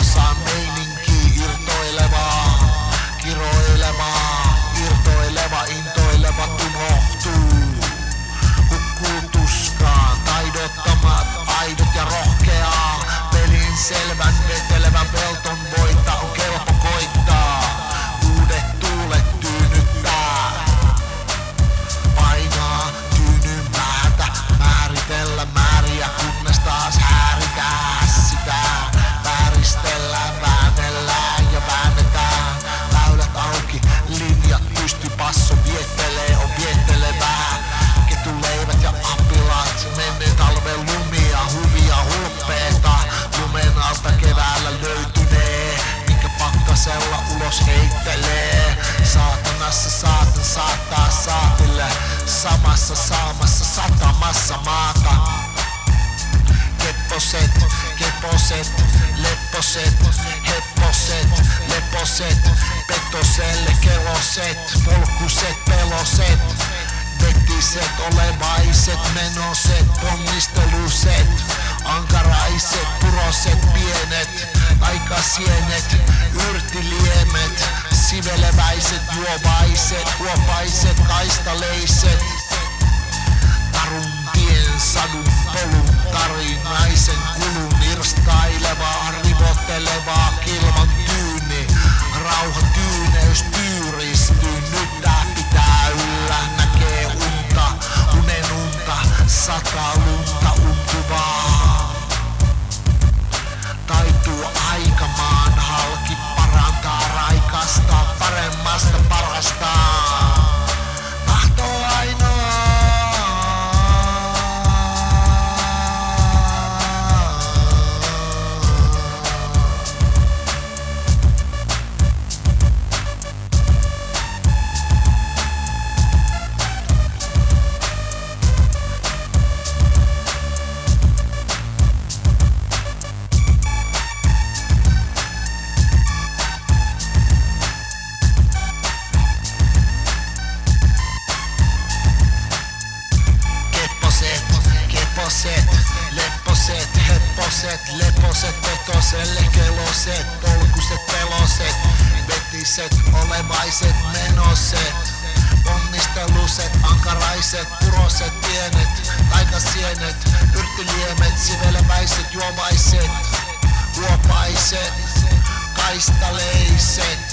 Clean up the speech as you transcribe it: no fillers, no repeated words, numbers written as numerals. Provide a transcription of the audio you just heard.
Valossa meininki irtoileva, intoileva unohtuu. Hukkuu tuskaan, taidottomat, aidot ja rohkeaa. Pelin selvän vetelevän velton voita on kelpo koittaa. Uudet tuulet tyynnyttää, painaa tyynyn päätä, määritellä määriä kunnes taas hääritään sitä. Vääristellään, väännellään ja väännetään. Väylät auki, linjat pysty, passo viettelee, on viettelevää. Ketuleivät ja appilat, menneen talven lumia, huvia hulppeeta. Lumen alta keväällä löytynee, minkä pakkasella ulos heittelee. Saatanassa saatan saattaa saatille, samassa saamassa satamassa maata. Keposet, lepposet, hepposet, leposet, petoselle keloset, polkuset, peloset, vetiset, olevaiset, menoset, ponnisteluset, ankaraiset, puroset, pienet, aikasienet, yrtiliemet, siveleväiset, juovaiset, huopaiset, kaistaleiset, taruntien sadun polun tarinaisen kulun irstailevaa, rivottelevaa kilvan tyyni, rauha tyyneys tyyristyy, nyt tää pitää yllä, näkee unta, unen unta, sataa lunta untuvaa. Taituu aikamaan halki, parantaa, raikastaa, paremmasta parastaa. Tahtoo ainoa. Lepposet, hepposet, leposet, petoselle keloset, polkuset, peloset, vetiset, olevaiset, menoset, ponnisteluset, ankaraiset, puroset, pienet, taikasienet, yrttiliemet, siveleväiset, juovaiset, huopaiset, kaistaleiset.